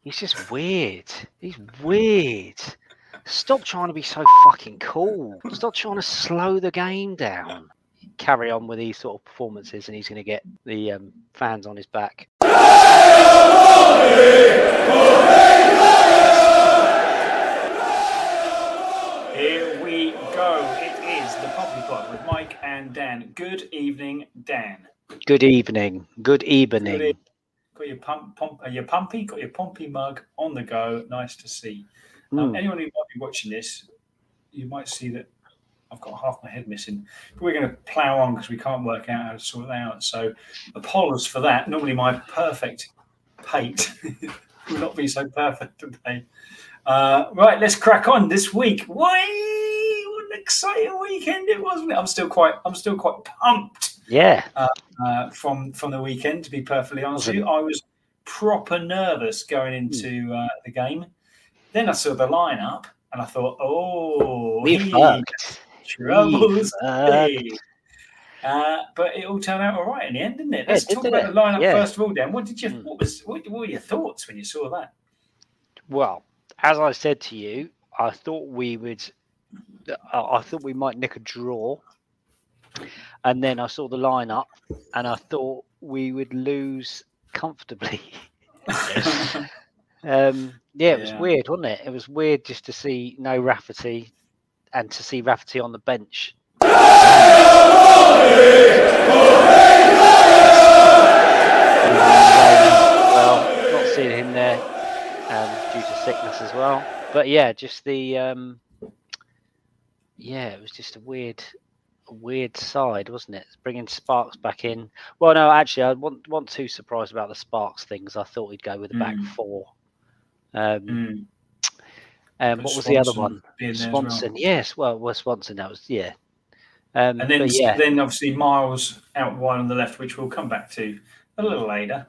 He's just weird. He's weird. Stop trying to be so fucking cool. Stop trying to slow the game down. Carry on with these sort of performances, and he's going to get the fans on his back. Here we go. It is the Poppy Pod with Mike and Dan. Good evening, Dan. Good evening. Good evening. Got your pumpy, got your Pompey mug on the go. Nice to see. Anyone who might be watching this, you might see that I've got half my head missing. But we're going to plough on because we can't work out how to sort it out. So apologies for that. Normally my perfect pate will not be so perfect today. Right, let's crack on this week. What an exciting weekend it was, wasn't it? I'm still quite pumped. Yeah. From the weekend, to be perfectly honest with you, I was proper nervous going into the game. Then I saw the lineup and I thought, troubles. But it all turned out all right in the end, didn't it? Let's talk about the lineup first of all. Dan, what were your thoughts when you saw that? Well, as I said to you, I thought we might nick a draw. And then I saw the lineup and I thought we would lose comfortably. It was weird, wasn't it? It was weird just to see no Rafferty and to see Rafferty on the bench. Well, not seeing him there due to sickness as well. But yeah, just the it was just a weird side, wasn't it? Bringing Sparks back in. Well, no, actually, I wasn't too surprised about the Sparks things. I thought he'd go with the back four. What was the other one? Swanson. Well. Yes, well, Swanson. That was and then obviously Miles out wide on the left, which we'll come back to a little later.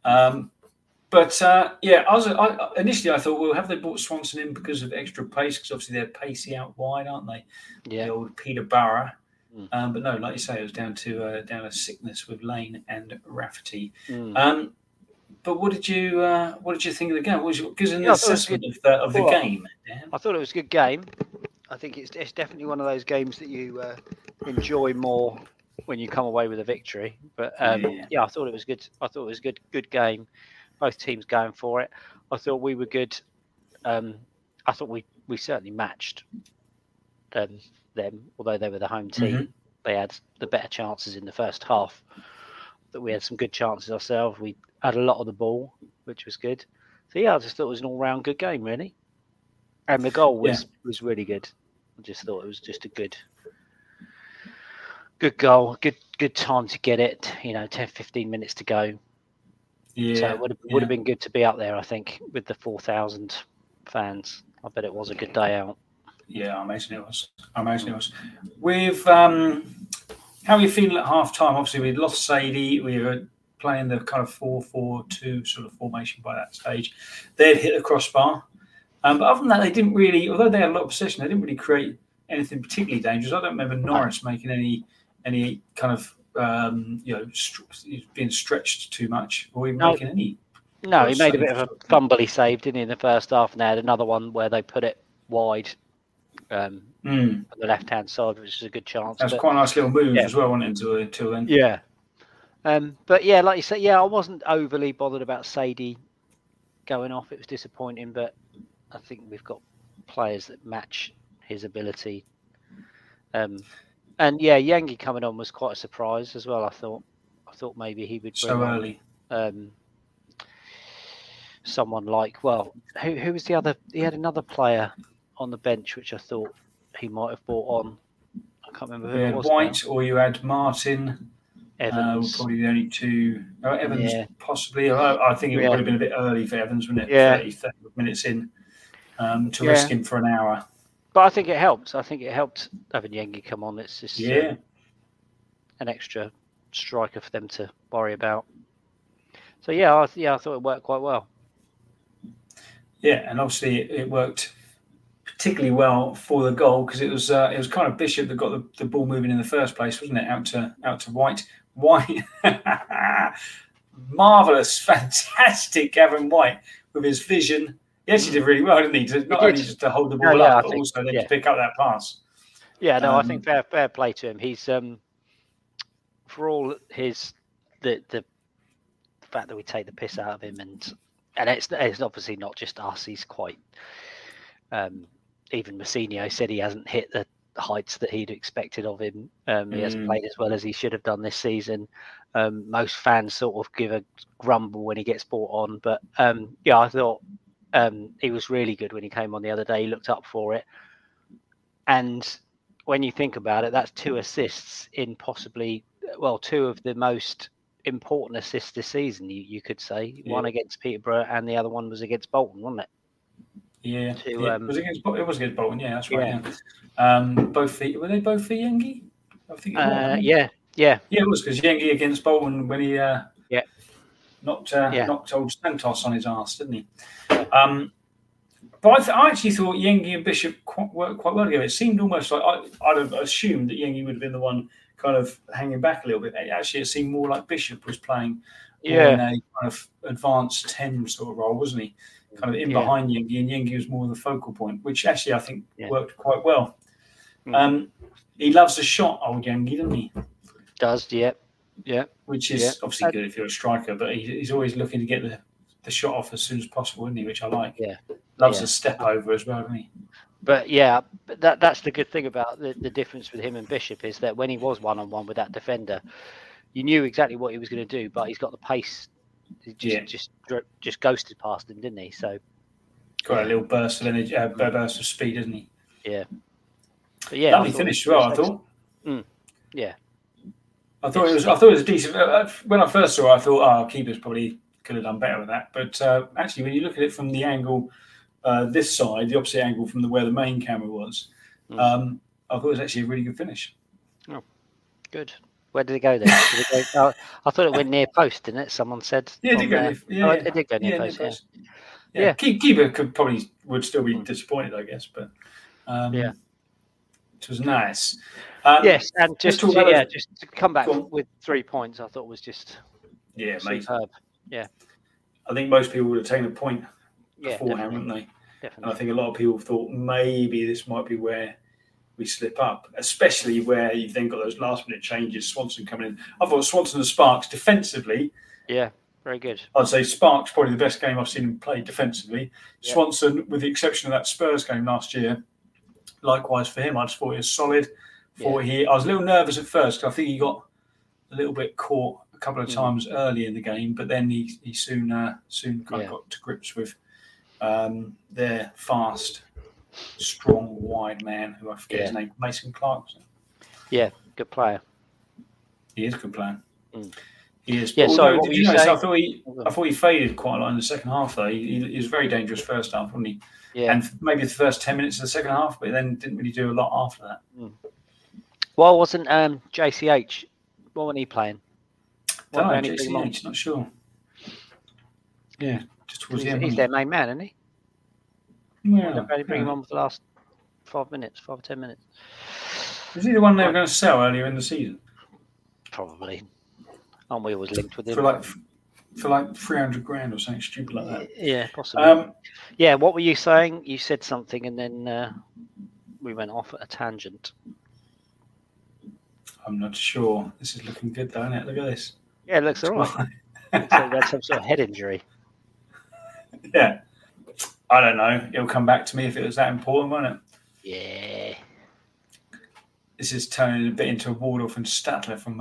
Initially I thought, well, have they brought Swanson in because of extra pace? Because obviously they're pacey out wide, aren't they? Yeah. The old Peterborough. But no, like you say, it was down to sickness with Lane and Rafferty. But what did you think of the game? What was your assessment of the game? Dan? I thought it was a good game. I think it's definitely one of those games that you enjoy more when you come away with a victory. But I thought it was good. I thought it was a good game. Both teams going for it. I thought we were good. I thought we certainly matched them, although they were the home team. Mm-hmm. They had the better chances in the first half. That we had some good chances ourselves. We had a lot of the ball, which was good. So I just thought it was an all-round good game, really. And the goal was really good. I just thought it was just a good goal, good time to get it. 10, 15 minutes to go. Yeah. So it would have been good to be out there, I think, with the 4,000 fans. I bet it was a good day out. Yeah, I imagine it was. With how are you feeling at half time? Obviously, we'd lost Sadie. We were playing the kind of 4-4-2 sort of formation by that stage. They'd hit the crossbar. But other than that, they didn't really, although they had a lot of possession, they didn't really create anything particularly dangerous. I don't remember Norris making any kind of, being stretched too much or even making any. No, he made a bit of a fumble he saved, didn't he, in the first half, and they had another one where they put it wide on the left-hand side, which is a good chance. That's quite a nice little move as well, wasn't it, until then? Yeah. But yeah, like you said, I wasn't overly bothered about Sadie going off. It was disappointing, but I think we've got players that match his ability. Yengi coming on was quite a surprise as well. I thought maybe he would bring early. Someone like, who was the other? He had another player on the bench, which I thought he might have brought on. I can't remember who it was. White, or you had Martin. Evans. Probably the only two. Evans, possibly. I think it would have been a bit early for Evans, wouldn't it? Yeah. 30 minutes in to risk him for an hour. But I think it helped. I think it helped having Yengi come on. It's just an extra striker for them to worry about. So I thought it worked quite well. Yeah, and obviously it worked particularly well for the goal because it was kind of Bishop that got the ball moving in the first place, wasn't it? Out to White. White, marvellous, fantastic Gavin White with his vision. He actually did really well, didn't he? Not only just to hold the ball up, but also then to pick up that pass. Yeah, no, I think fair play to him. He's for all his the fact that we take the piss out of him, and it's obviously not just us. He's quite even Mousinho said he hasn't hit the heights that he'd expected of him. He hasn't played as well as he should have done this season. Most fans sort of give a grumble when he gets brought on, but I thought he was really good when he came on the other day. He looked up for it, and when you think about it, that's 2 assists in possibly two of the most important assists this season. You could say one against Peterborough and the other one was against Bolton, wasn't it? Yeah, it was against Bolton. Yeah, that's right. Yeah. Were they both for Yengi? I think. Yeah, it was because Yengi against Bolton when he knocked old Santos on his arse, didn't he? But I actually thought Yengi and Bishop worked quite well together. It seemed almost like I'd have assumed that Yengi would have been the one kind of hanging back a little bit. Actually, it seemed more like Bishop was playing in a kind of advanced 10 sort of role, wasn't he? Kind of in behind Yengi, and Yengi was more the focal point, which actually I think worked quite well. He loves the shot, old Yengi, doesn't he? Does, yeah. Which is obviously good if you're a striker, but he's always looking to get the shot off as soon as possible, isn't he? Which I like. Yeah. Loves a step over as well, doesn't he? But that's the good thing about the difference with him and Bishop is that when he was one-on-one with that defender, you knew exactly what he was going to do, but he's got the pace. He just ghosted past him, didn't he? So got a little burst of energy, burst of speed, doesn't he? Yeah. But lovely finish as well. I thought. Yeah. I thought it was decent. When I first saw it, I thought, keepers probably could have done better with that. But actually, when you look at it from the angle, this side, the opposite angle from where the main camera was, I thought it was actually a really good finish. Oh, good. Where did it go then? I thought it went near post, didn't it? Someone said. Yeah, it did go near. It did go near post. Yeah. Keeper would still be disappointed, I guess, but it was nice. Yes, and just to come back with 3 points, I thought was just superb. Yeah, I think most people would have taken a point beforehand, wouldn't they? Definitely. And I think a lot of people thought maybe this might be where we slip up, especially where you've then got those last-minute changes. Swanson coming in. I thought Swanson and Sparks defensively. Yeah, very good. I'd say Sparks probably the best game I've seen him play defensively. Yeah. Swanson, with the exception of that Spurs game last year, likewise for him, I just thought he was solid. I was a little nervous at first because I think he got a little bit caught a couple of times early in the game, but then he soon kind of got to grips with their fast, strong, wide man, who I forget his name, Mason Clarkson. Yeah, good player. He is a good player. He is. Yeah, sorry, what were you saying? I thought he faded quite a lot in the second half, though. He was very dangerous first half, wasn't he? Yeah. And maybe the first 10 minutes of the second half, but then didn't really do a lot after that. Well, wasn't JCH, what wasn't he playing? JCH, not sure. Yeah, just towards the end. He's their main man, isn't he? Yeah. Only bring him on for the last 5 or 10 minutes. Is he the one they were going to sell earlier in the season? Probably. Aren't we always linked with him? For like 300 grand or something stupid like that. Yeah, possibly. What were you saying? You said something and then we went off at a tangent. I'm not sure. This is looking good, though, isn't it? Look at this. Yeah, it looks all right. Looks like he had some sort of head injury. Yeah. I don't know. It'll come back to me if it was that important, won't it? Yeah. This is turning a bit into a Waldorf and Statler from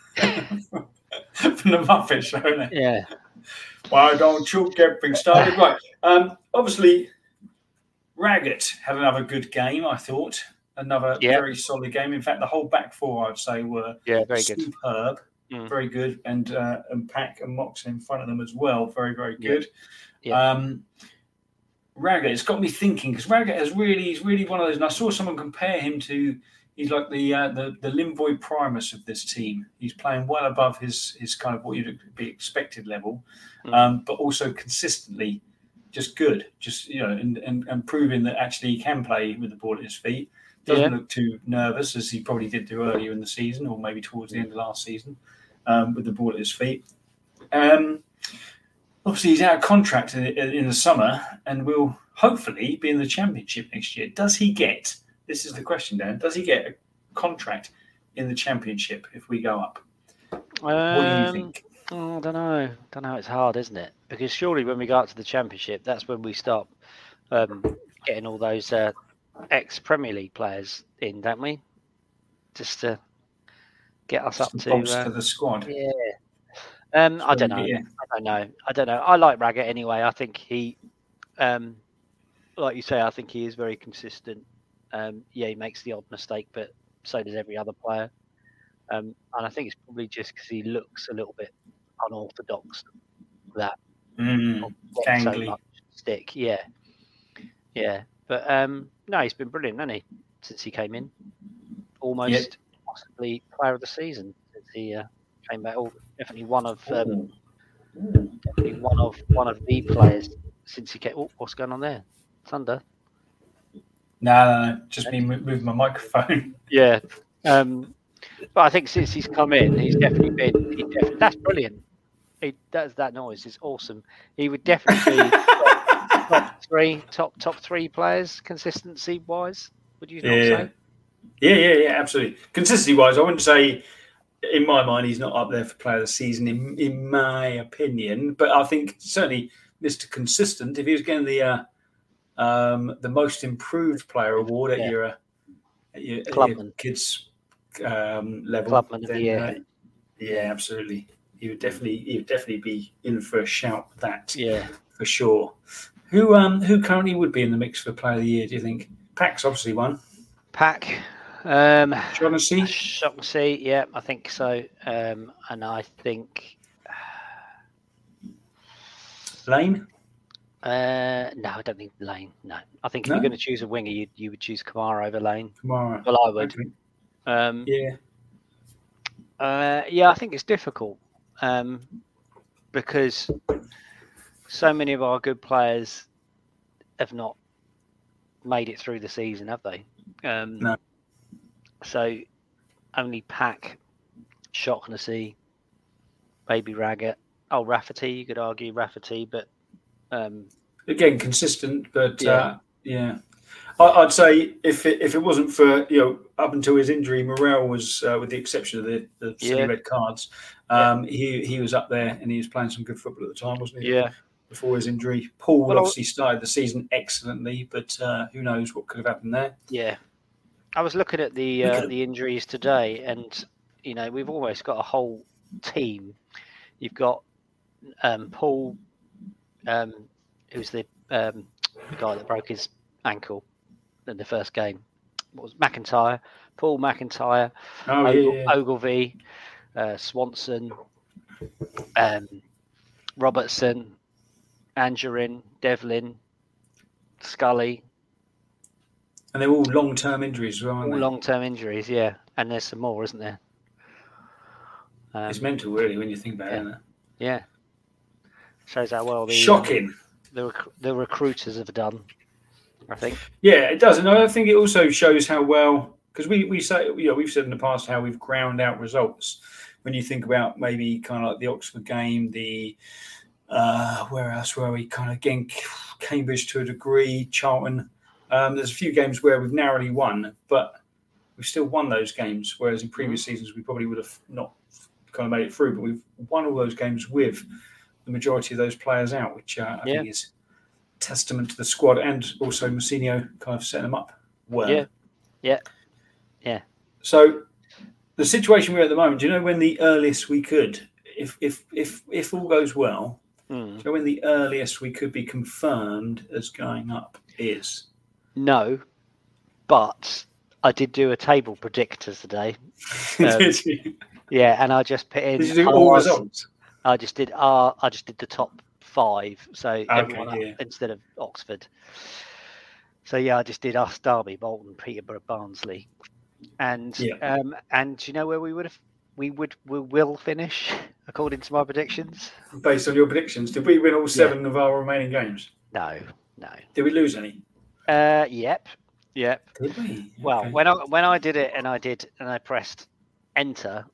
the Muppet Show, isn't it? Yeah. Why don't you get things started? Right. Obviously, Raggett had another good game, I thought. Another very solid game. In fact, the whole back four, I'd say, were very superb. Good. Very good. And Pack and Moxon in front of them as well. Very, very good. Yeah. Raggett, it's got me thinking, because Raggett he's really one of those, and I saw someone compare him to, he's like the Limvoy Primus of this team. He's playing well above his kind of what you'd be expected level, but also consistently just good, just, and proving that actually he can play with the ball at his feet. Doesn't look too nervous, as he probably did do earlier in the season, or maybe towards the end of last season, with the ball at his feet. obviously he's out of contract in the summer, and will hopefully be in the Championship next year. Does he get? This is the question, Dan. Does he get a contract in the Championship if we go up? What do you think? I don't know. It's hard, isn't it? Because surely when we go up to the Championship, that's when we start getting all those ex-Premier League players in, don't we? Just to get us up to bolster the squad. Yeah. I don't know. I like Raggett anyway. I think he, like you say, I think he is very consistent. He makes the odd mistake, but so does every other player. And I think it's probably just because he looks a little bit unorthodox. That so much stick, yeah. But no, he's been brilliant, hasn't he? Since he came in, almost possibly player of the season since he came back. Definitely one of the players since he came. Oh, what's going on there? Thunder? No, just me moving my microphone. Yeah. But I think since he's come in, he's definitely been. That's brilliant. He does that noise. It's awesome. He would definitely be top three players consistency wise. Would you not say? Yeah, absolutely. Consistency wise, I wouldn't say. In my mind, he's not up there for player of the season, in my opinion. But I think certainly Mr. Consistent. If he was getting the most improved player award at your kids. Level, Clubman of the year. Yeah, absolutely. He would definitely be in for a shout with that. Yeah, for sure. Who currently would be in the mix for Player of the Year? Do you think? Pack's obviously one. Pack. Shaughnessy, yeah, I think so. And I think Lane. No, I don't think Lane. No, I think if you're going to choose a winger, you would choose Kamara over Lane. Kamara. Well, I would. Okay. I think it's difficult because so many of our good players have not made it through the season, have they? No. So only Pack, Shaughnessy, maybe Raggett. Oh, Rafferty, you could argue Rafferty, but again consistent. But I'd say if it wasn't for up until his injury, Morel was with the exception of the silly red cards. He was up there and he was playing some good football at the time, wasn't he? Yeah. Before his injury, Paul obviously started the season excellently, but who knows what could have happened there? Yeah, I was looking at the injuries today, and we've almost got a whole team. You've got Paul, who's the guy that broke his ankle in the first game. What was McIntyre? Paul McIntyre, Ogilvie, Swanson, Robertson, Angerin, Devlin, Scully. And they're all long-term injuries as well, aren't they? All long-term injuries, yeah. And there's some more, isn't there? It's mental, really, when you think about it, isn't it? Yeah. Shows how well shocking the recruiters have done, I think. Yeah, it does. And I think it also shows how well, because we say, we've said in the past how we've ground out results. When you think about maybe kind of like the Oxford game, the where else were we? Kind of again, Cambridge to a degree, Charlton. There's a few games where we've narrowly won, but we've still won those games. Whereas in previous seasons, we probably would have not kind of made it through. But we've won all those games with the majority of those players out, which I think is testament to the squad and also Mousinho kind of setting them up well. Yeah. So the situation we're at the moment, do you know when the earliest we could, if all goes well, do you know when the earliest we could be confirmed as going up is? No, but I did do a table predictor today. Did you? Yeah, and I just put in. Did you do all results? I just did the top 5. So everyone instead of Oxford. So I just did us, Derby, Bolton, Peterborough, Barnsley, and do you know where we will finish according to my predictions? Based on your predictions, did we win all 7 of our remaining games? No. Did we lose any? Yep. Did we? Well, okay. when I did it and I pressed enter,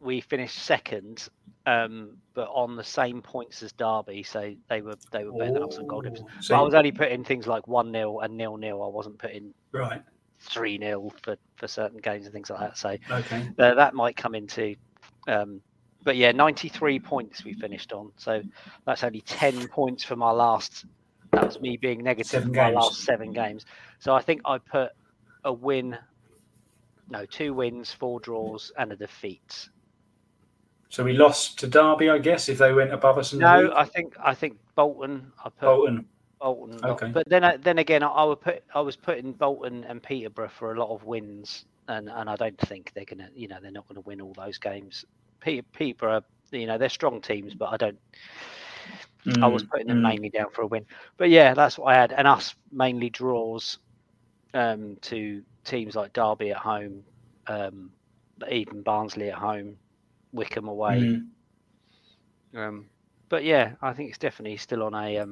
we finished second, but on the same points as Derby, so they were better than us on goal difference. So But I was only putting things like 1-0 and 0-0. I wasn't putting right. 3-0 for certain games and things like that. So Okay. that might come into. But yeah, 93 points we finished on. So that's only 10 points for my last. That was me being negative for my last 7 games. So I think I put a win. No, 2 wins, 4 draws, and a defeat. So we lost to Derby, I guess, if they went above us in the league. I think Bolton. I put Bolton. Okay. But then again, I was putting Bolton and Peterborough for a lot of wins, and I don't think they're gonna. They're not gonna win all those games. Peterborough, they're strong teams, but I don't. I was putting them mainly down for a win. But yeah, that's what I had, and us mainly draws to teams like Derby at home, even Barnsley at home, Wickham away. But yeah, I think it's definitely still on a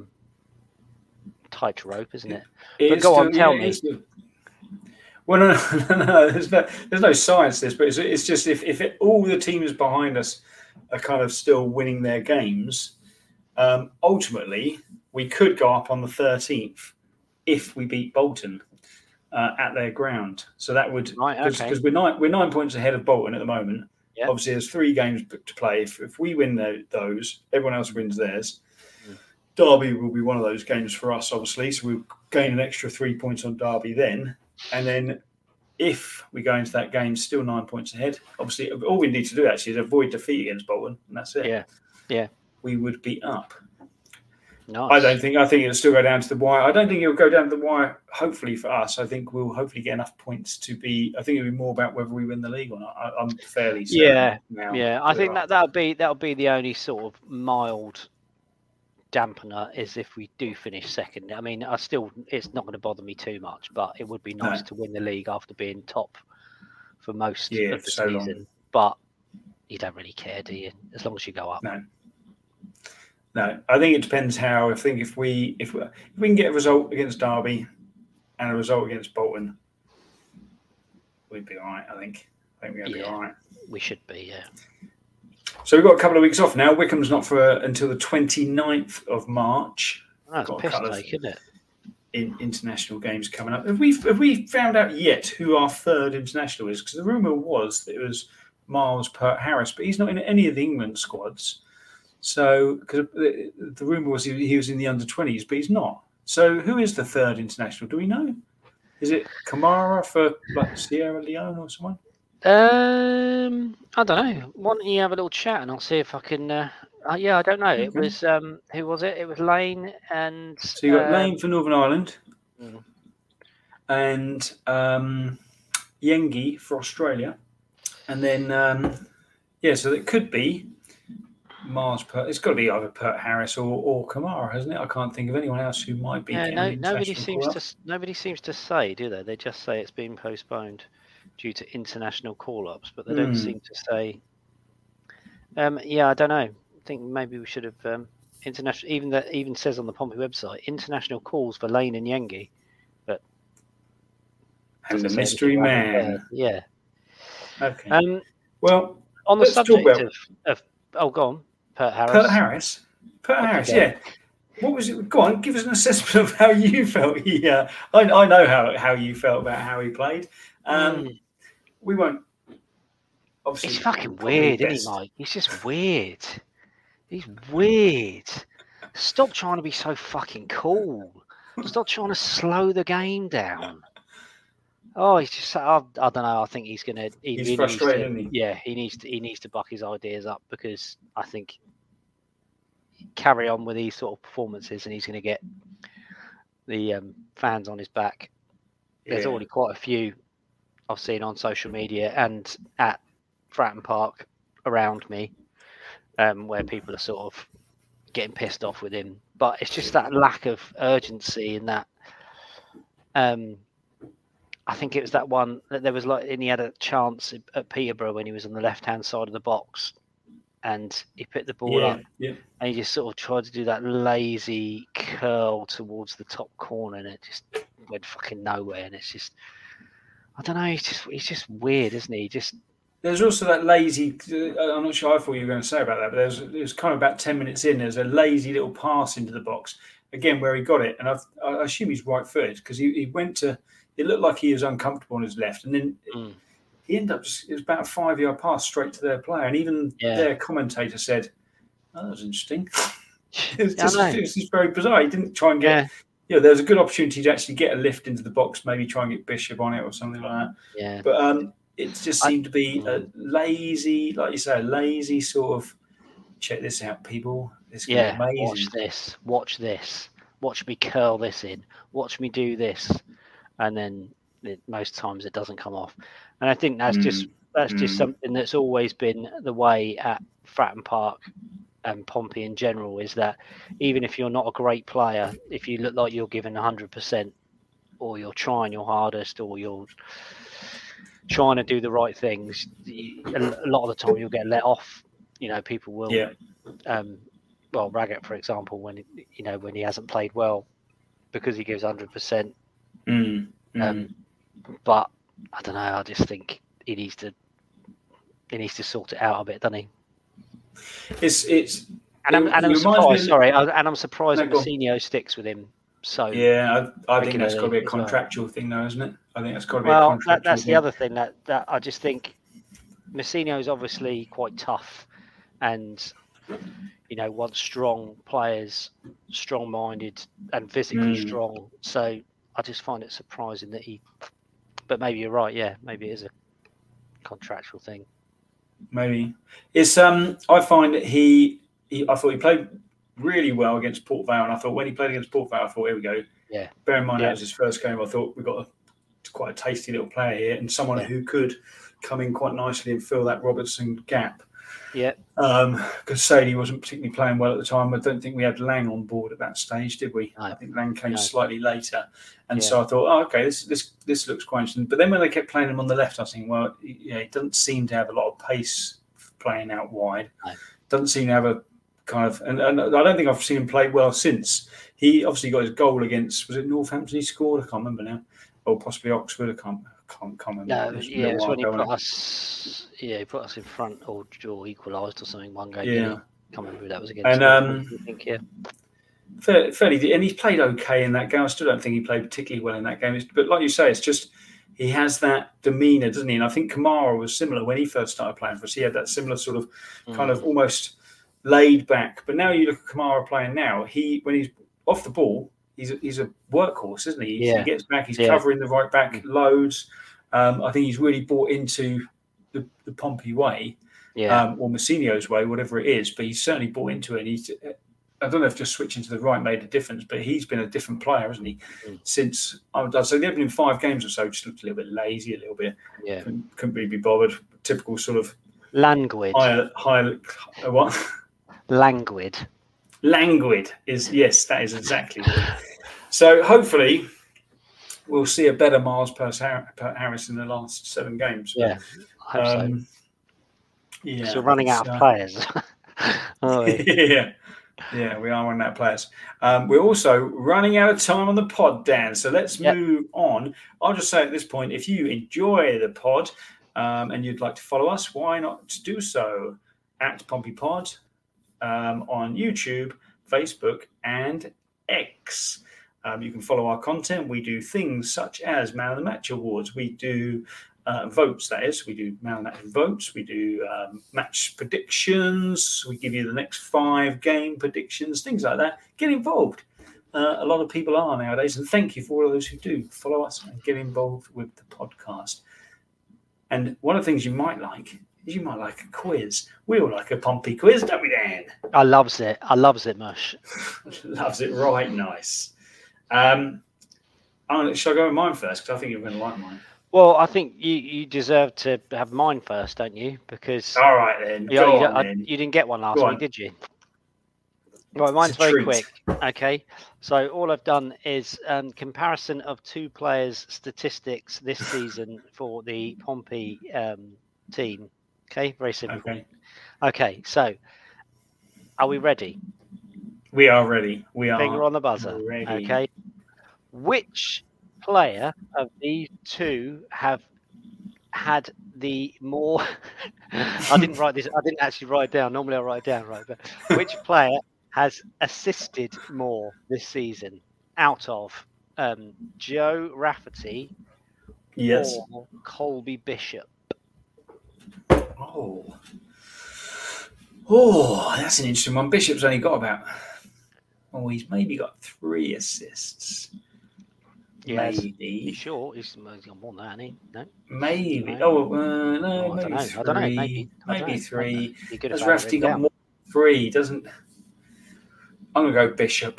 tight rope, isn't it? But go on, tell me. Well, no. There's no science to this, but it's just if all the teams behind us are kind of still winning their games, ultimately we could go up on the 13th if we beat Bolton at their ground. So that would because we're 9 points ahead of Bolton at the moment. Yeah. Obviously, there's 3 games to play. If we win those, everyone else wins theirs. Derby will be one of those games for us, obviously. So we'll gain an extra 3 points on Derby then. And then if we go into that game still 9 points ahead, obviously all we need to do actually is avoid defeat against Bolton, and that's it. Yeah. We would be up. Nice. I think it'll still go down to the wire. I don't think it'll go down to the wire, hopefully for us. I think we'll hopefully get enough points to be. I think it'll be more about whether we win the league or not. I'm fairly certain now. Yeah. I think that'll be the only sort of mild dampener is if we do finish second. I mean, it's not going to bother me too much, but it would be nice to win the league after being top for most of the season. Long. But you don't really care, do you? As long as you go up. No, I think it depends how. I think if we can get a result against Derby and a result against Bolton, we'd be all right. I think we're going to be all right. We should be, yeah. So we've got a couple of weeks off now. Wickham's not until the 29th of March. That's a piss take, isn't it? In international games coming up. Have we found out yet who our third international is? Because the rumour was that it was Miles Peart-Harris, but he's not in any of the England squads. So, because the rumour was he was in the under-20s, but he's not. So, who is the third international? Do we know? Is it Kamara for Sierra Leone or someone? I don't know. Why don't you have a little chat and I'll see if I can. I don't know. It was who was it? It was Lane and. So you got Lane for Northern Ireland, and Yengi for Australia, and then so it could be. Mars, it's got to be either Peart-Harris or Kamara, hasn't it? I can't think of anyone else who might be. Nobody seems to say, do they? They just say it's been postponed due to international call-ups, but they don't seem to say. I don't know. I think maybe we should have international. Even says on the Pompey website international calls for Lane and Yengi, but and the mystery man. Yeah. Okay. Well, on the subject of go on. Peart-Harris. Peart-Harris, yeah. What was it? Go on, give us an assessment of how you felt. I know how you felt about how he played. We won't. Obviously, he's fucking weird, isn't he, Mike? He's just weird. He's weird. Stop trying to be so fucking cool. Stop trying to slow the game down. Oh, he's just. I don't know. I think he's gonna. He's frustrated, isn't he? Yeah, he needs to buck his ideas up because I think carry on with these sort of performances, and he's going to get the fans on his back. There's already quite a few I've seen on social media and at Fratton Park around me, where people are sort of getting pissed off with him. But it's just that lack of urgency and that. I think it was that one that there was and he had a chance at Peterborough when he was on the left-hand side of the box, and he picked the ball up, and he just sort of tried to do that lazy curl towards the top corner, and it just went fucking nowhere. And it's just, I don't know, he's just weird, isn't he? There's also that lazy. I'm not sure. I thought you were going to say about that, but it was kind of about 10 minutes in. There's a lazy little pass into the box again where he got it, and I assume he's right-footed because he went to. It looked like he was uncomfortable on his left, and then he ended up. It was about a 5-yard pass straight to their player, and even their commentator said, "Oh, that was interesting." It was just very bizarre. He didn't try and get. There was a good opportunity to actually get a lift into the box, maybe try and get Bishop on it or something like that. Yeah, but it just seemed to be a lazy, like you say, a lazy sort of check this out, people. This is amazing. Watch this. Watch me curl this in. Watch me do this, and then most times it doesn't come off. And I think that's just something that's always been the way at Fratton Park and Pompey in general, is that even if you're not a great player, if you look like you're giving 100%, or you're trying your hardest, or you're trying to do the right things, a lot of the time you'll get let off. People will. Yeah. Well, Raggett, for example, when he hasn't played well because he gives 100%. But I don't know. I just think he needs to sort it out a bit, doesn't he? I'm surprised. I'm surprised Mousinho sticks with him. So I think that's got to be a contractual thing, though, isn't it? I think that's got to be a contractual thing. That's the other thing that I just think Mousinho is obviously quite tough, and wants strong players, strong-minded and physically strong. So I just find it surprising that he. But maybe you're right. Yeah, maybe it is a contractual thing. Maybe it's. I find that I thought he played really well against Port Vale, and I thought when he played against Port Vale, I thought, here we go. Yeah. Bear in mind that was his first game. I thought we got quite a tasty little player here, and someone who could come in quite nicely and fill that Robertson gap. Yeah. Because Sadie wasn't particularly playing well at the time. I don't think we had Lang on board at that stage, did we? No. I think Lang came slightly later, and so I thought, okay, this looks quite interesting. But then when they kept playing him on the left, I was thinking, well, he doesn't seem to have a lot of pace playing out wide. No. Doesn't seem to have a kind of, and I don't think I've seen him play well since. He obviously got his goal against, was it Northampton he scored? I can't remember now, or possibly Oxford. I can't remember. No, it was when he put us. Yeah, he put us in front or equalised or something one game. Yeah, I can't remember who that was against. And I think fairly, and he's played okay in that game. I still don't think he played particularly well in that game. But like you say, it's just he has that demeanour, doesn't he? And I think Kamara was similar when he first started playing for us. He had that similar sort of kind of almost laid back. But now you look at Kamara playing now. When he's off the ball, he's a workhorse, isn't he? He gets back. He's covering the right back loads. I think he's really bought into the Pompey way, or Mousinho's way, whatever it is. But he's certainly bought into it. I don't know if just switching to the right made a difference, but he's been a different player, hasn't he? Since I'd say they've been in 5 games or so, just looked a little bit lazy, a little bit. Yeah, couldn't really be bothered. Typical sort of languid. What? Languid is that is exactly what. So hopefully we'll see a better miles per Harris in the last 7 games. Yeah, I hope so. Yeah, so we're running out of players. Yeah, we are running out of players. We're also running out of time on the pod, Dan. So let's move on. I'll just say at this point, if you enjoy the pod and you'd like to follow us, why not do so at Pompey Pod on YouTube, Facebook, and X. You can follow our content. We do things such as Man of the Match Awards. We do votes, that is. We do Man of the Match votes. We do match predictions. We give you the next 5 game predictions, things like that. Get involved. A lot of people are nowadays, and thank you for all those who do follow us and get involved with the podcast. And one of the things you might like is you might like a quiz. We all like a Pompey quiz, don't we, Dan? I loves it, Mush. Loves it right nice. Shall I go with mine first? Because I think you're going to like mine. Well, I think you deserve to have mine first, don't you? Because all right then. You didn't get one last week, did you? Right, mine's very quick. Okay, so all I've done is comparison of 2 players' statistics this season for the Pompey team. Okay, very simple. Okay, so are we ready? We are ready. We are. Finger on the buzzer. Ready. Okay. Which player of these 2 have had the more I didn't write this. I didn't actually write it down. Normally I write it down, right? But which player has assisted more this season out of Joe Rafferty Yes. or Colby Bishop? Oh, that's an interesting one. Bishop's only got about. Oh, he's maybe got 3 assists. Yes. Maybe. You sure? He's got more than that, hasn't he? No. Maybe. No. No, Oh, maybe 3. I don't know. Maybe 3. He could have Has had it Rafferty written got down. more than 3? Doesn't. I'm going to go Bishop.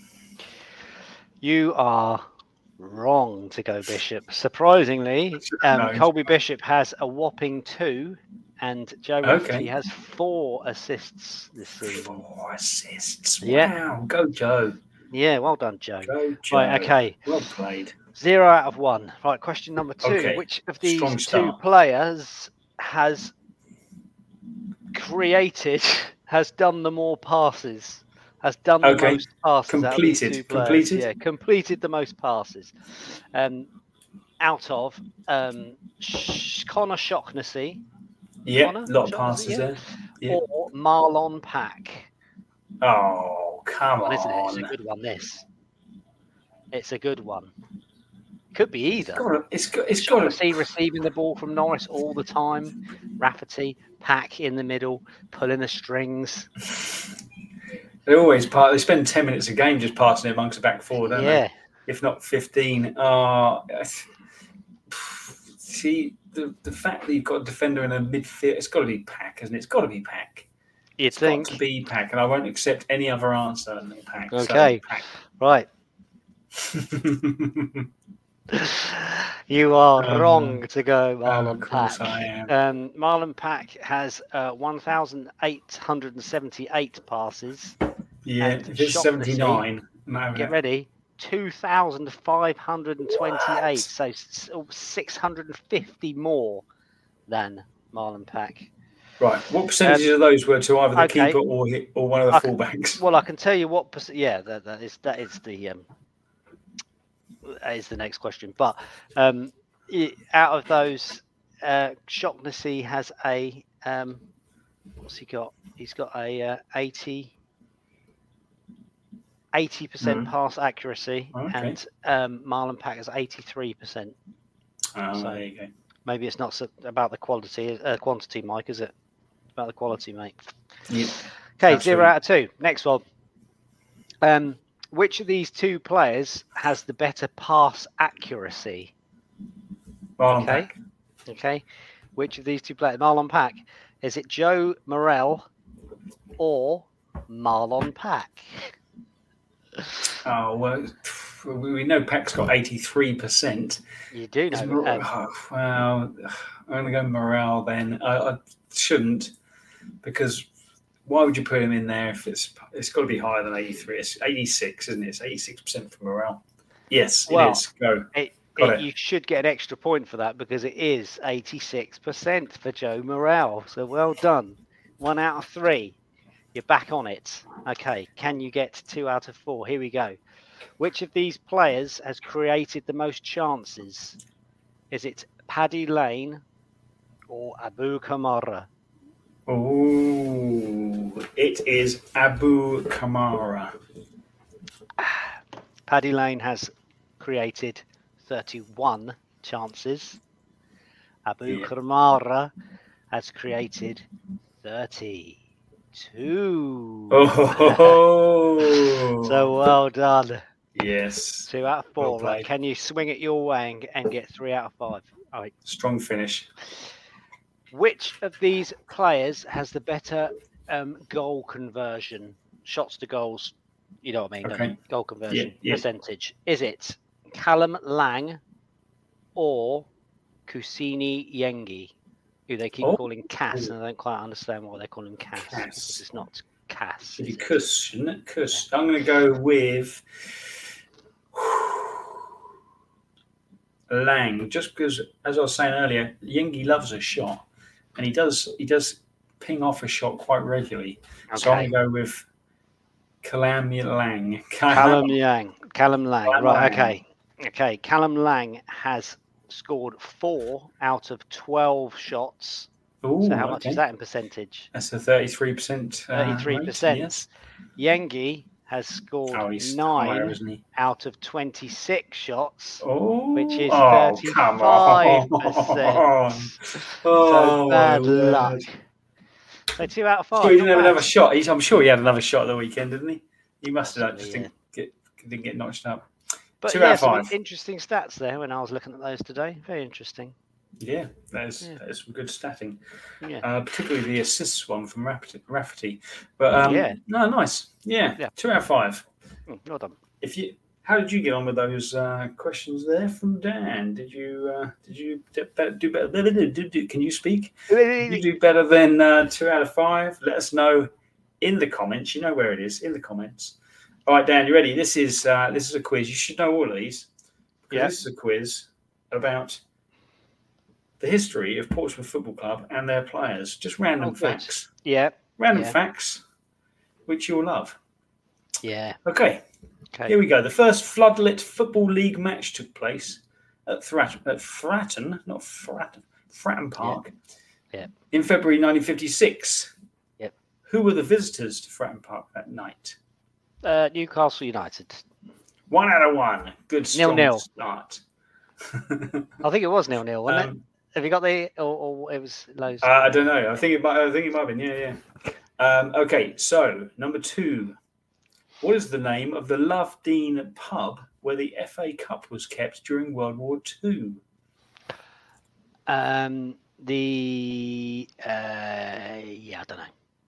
You are wrong to go Bishop. Surprisingly, Colby Bishop has a whopping 2, and Joe Rafferty has 4 assists this season. 4 assists. Yeah. Wow. Go Joe. Yeah, well done, Joe. Go Joe. Right, okay. Well played. 0 out of 1. Right, question number 2. Okay. Which of these Strong 2 start. players has done the more passes? Has done the most passes Completed. out of these 2 players? Yeah, completed the most passes. Out of Connor Shaughnessy. Yeah, a lot of passes there. Yeah. Or Marlon Pack. Oh, come on. Isn't it? It's a good one, this. It's a good one. Could be either. It's got to see receiving the ball from Norris all the time. Rafferty, Pack in the middle, pulling the strings. They spend 10 minutes a game just passing it amongst the back 4, don't they? If not 15. See, the fact that you've got a defender in a midfield, it's got to be Pack, isn't it? It's got to be Pack. You'd think. Got to be Pack, and I won't accept any other answer than Pack. Okay, so, Pack. Right. You are wrong to go Marlon Pack. I am. Marlon Pack has 1,878 passes. Yeah, if it's 79. Get ready. 2,528. So 650 more than Marlon Pack. Right. What percentage of those were to either the keeper or one of the fullbacks? Well, I can tell you what percent. Yeah, that is the next question. But out of those, Shaughnessy has a what's he got? He's got a 80% pass accuracy, and Marlon Pack has 83%. So there you go. Maybe it's not so about the quantity, Mike, is it? It's about the quality, mate. Yeah. Okay, absolutely. 0 out of 2. Next one. Which of these 2 players has the better pass accuracy? Marlon Pack. Okay. Which of these 2 players? Marlon Pack. Is it Joe Morrell or Marlon Pack? Oh, well, we know Pack's got 83%. You do know. Well, I'm going to go Morrell then. I shouldn't, because why would you put him in there if it's got to be higher than 83? It's 86, isn't it? It's 86% for Morrell. Yes, it is. Go. You should get an extra point for that because it is 86% for Joe Morrell. So well done. 1 out of 3. You're back on it. Okay. Can you get 2 out of 4? Here we go. Which of these players has created the most chances? Is it Paddy Lane or Abu Kamara? Oh, it is Abu Kamara. Paddy Lane has created 31 chances. Abu Kamara has created 32. Oh, so well done. Yes. 2 out of 4. Well right? Can you swing it your way and get 3 out of 5? All right. Strong finish. Which of these players has the better goal conversion? Shots to goals, you know what I mean? Okay. Goal conversion Yeah. percentage. Is it Callum Lang or Kusini Yengi, who they keep calling Cass, and I don't quite understand why they call him Cass. Because it's not Cass. It's Kuss, shouldn't it? Kuss. I'm going to go with Lang, just because, as I was saying earlier, Yengi loves a shot, and he does ping off a shot quite regularly. Okay. So I'm going to go with Callum Lang. Callum Lang. Right, okay. Callum Lang has scored 4 out of 12 shots. Ooh, So how much is that in percentage? That's a 33%. 33%. Yes. Yengi has scored He's 9 higher, isn't he? out of 26 shots, Oh, which is come 35%. So bad luck. Word. So 2 out of 5. Sure, he didn't have another shot. I'm sure he had another shot at the weekend, didn't he? He must have done, just didn't get notched up. But 2 out of 5. Some interesting stats there when I was looking at those today. Very interesting. Yeah, that is some good statting. Yeah. Particularly the assists one from Rafferty. But no, nice. Yeah. 2 out of 5. Well done. How did you get on with those questions there from Dan? Did you do better? Can you speak? Did you do better than 2 out of 5? Let us know in the comments. You know where it is, in the comments. All right, Dan, you ready? This is a quiz. You should know all of these. Yeah. This is a quiz about the history of Portsmouth Football Club and their players. Just random facts. Yeah. Random facts, which you'll love. Yeah. Okay. Here we go. The first floodlit Football League match took place at Fratton Park in February 1956. Yep. Who were the visitors to Fratton Park that night? Newcastle United. 1 out of 1. Good strong 0-0 start. I think it was 0-0, wasn't it? Have you got the or it was lows? I don't know. I think it might have been. Yeah. Okay, so number 2. What is the name of the Lovedene pub where the FA Cup was kept during World War II? I don't know.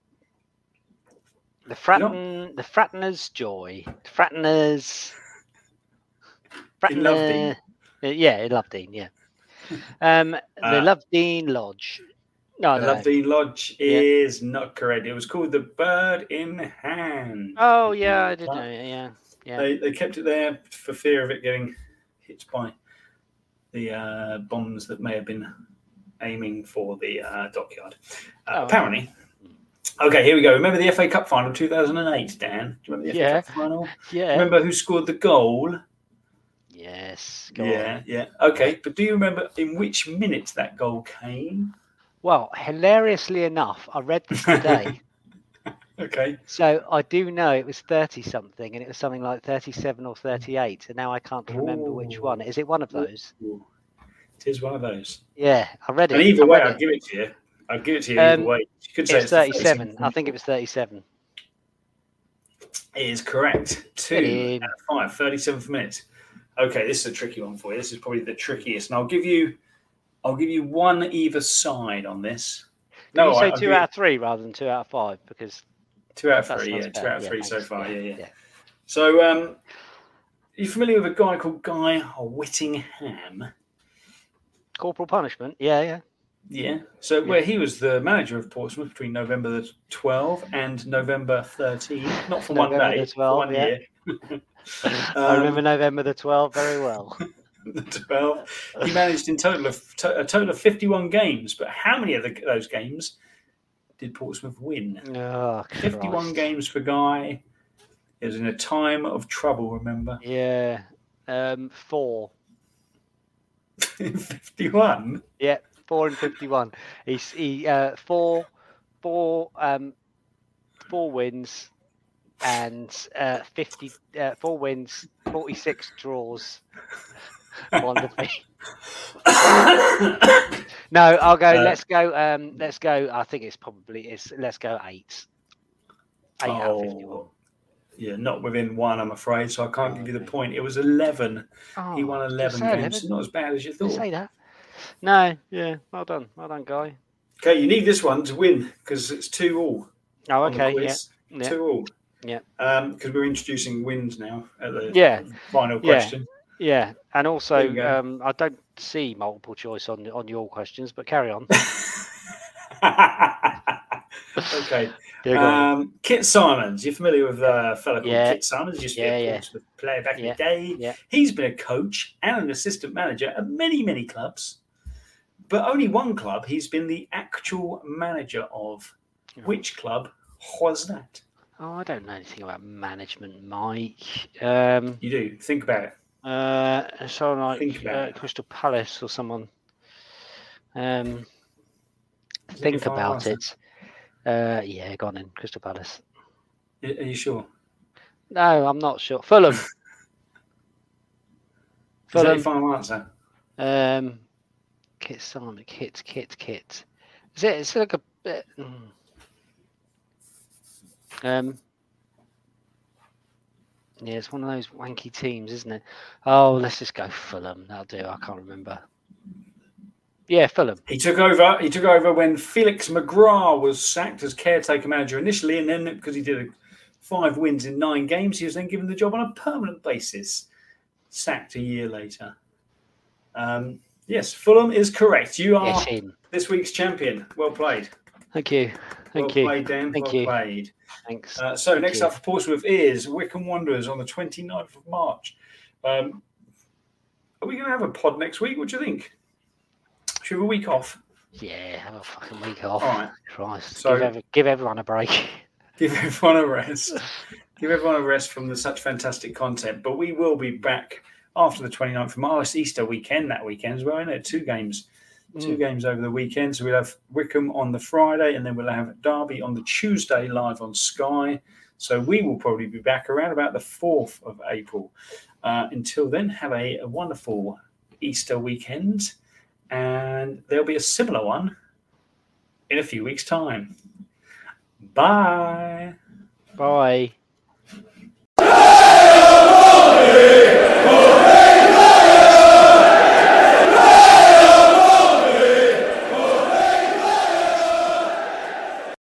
The Frattoners Joy. Frattoners. In Lovedene. In Lovedene, yeah. The Lovedene Lodge. No, the Lovedene Lodge is not correct. It was called the Bird in Hand. Oh, yeah, I did know. Yeah. They kept it there for fear of it getting hit by the bombs that may have been aiming for the dockyard. Apparently. Okay, here we go. Remember the FA Cup final 2008, Dan? Do you remember the FA Cup final? Yeah. Remember who scored the goal? Yes. Yeah. Okay, but do you remember in which minute that goal came? Well, hilariously enough, I read this today. Okay. So I do know it was 30-something, and it was something like 37 or 38, and now I can't remember which one. Is it one of those? It is one of those. Yeah, I read it. And either way, I'll give it to you. Either way. You could say it's 37. I think it was 37. It is correct. 2 out of 5, 37th minute. Okay, this is a tricky one for you. This is probably the trickiest, and I'll give you one either side on this. Can you say 2 out of 3 rather than 2 out of 5? Because 2 out of 3, 2 out of 3 so far. Yeah. So, are you familiar with a guy called Guy Whittingham? Corporal punishment. Yeah. So, where he was the manager of Portsmouth between November the 12th and November 13th, not for one day, for 1 year. I remember November the 12th very well. The 12th. He managed in a total of 51 games, but how many of those games did Portsmouth win? 51 games for Guy. It was in a time of trouble, remember? Yeah. 4. 51? Yeah, 4 and 51. He 4 wins and 4 wins, 46 draws. One defeat. No, I'll go. Let's go. I think let's go 8. 8 out of 51. Yeah, not within 1, I'm afraid. So I can't give you the point. It was 11. He won 11 games. Not as bad as you thought. Say that. No. Yeah. Well done, guy. Okay, you need this one to win because it's 2-2. Oh, okay. Yeah. 2-2. Yeah. Because we're introducing wins now at the final question. Yeah, and also I don't see multiple choice on your questions, but carry on. Okay. Kit Simons, you're familiar with a fellow called Kit Simons? Used to be a Portsmouth player back in the day. Yeah. He's been a coach and an assistant manager at many, many clubs, but only one club he's been the actual manager of. Which club was that? Oh, I don't know anything about management, Mike. You do. Think about it. Someone Think like about it. Crystal Palace or someone. Is Think your final about answer? it. Yeah, gone in Crystal Palace. Are you sure? No, I'm not sure. Fulham. Is that your final answer? Kit Simon. Kit. Is it? It's like a bit. Yeah, it's one of those wanky teams, isn't it? Oh, let's just go Fulham. That'll do. I can't remember. Yeah, Fulham. He took over when Felix McGrath was sacked as caretaker manager initially, and then because he did 5 wins in 9 games, he was then given the job on a permanent basis. Sacked a year later. Yes, Fulham is correct. You are this week's champion. Well played. Thank you. Well played, Dan. Thank well you. played. Thanks. So next up for Portsmouth is Wycombe Wanderers on the 29th of March. Are we going to have a pod next week? What do you think? Should we have a week off? Yeah, have a fucking week off. All right. Christ. So, give everyone a break. Give everyone a rest. Give everyone a rest from such fantastic content. But we will be back after the 29th of March, Easter weekend, that weekend as well, isn't it? 2 games. 2 games over the weekend. So we'll have Wycombe on the Friday, and then we'll have Derby on the Tuesday live on Sky. So we will probably be back around about the 4th of April. Until then, have a wonderful Easter weekend. And there'll be a similar one in a few weeks' time. Bye. Bye.